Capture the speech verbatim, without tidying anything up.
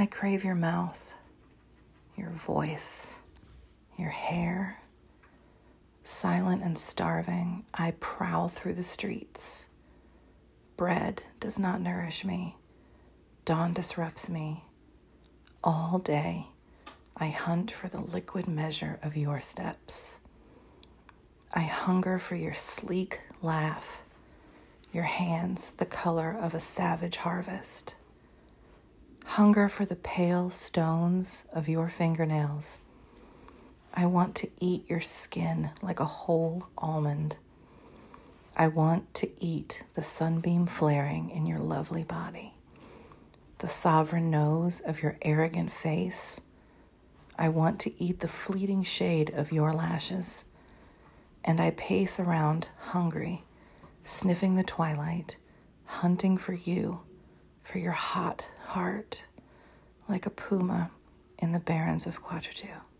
I crave your mouth, your voice, your hair. Silent and starving, I prowl through the streets. Bread does not nourish me. Dawn disrupts me. All day, I hunt for the liquid measure of your steps. I hunger for your sleek laugh, your hands the color of a savage harvest. Hunger for the pale stones of your fingernails. I want to eat your skin like a whole almond. I want to eat the sunbeam flaring in your lovely body, the sovereign nose of your arrogant face. I want to eat the fleeting shade of your lashes, and I pace around hungry, sniffing the twilight, hunting for you, for your hot heart, like a puma in the barrens of Quatretu.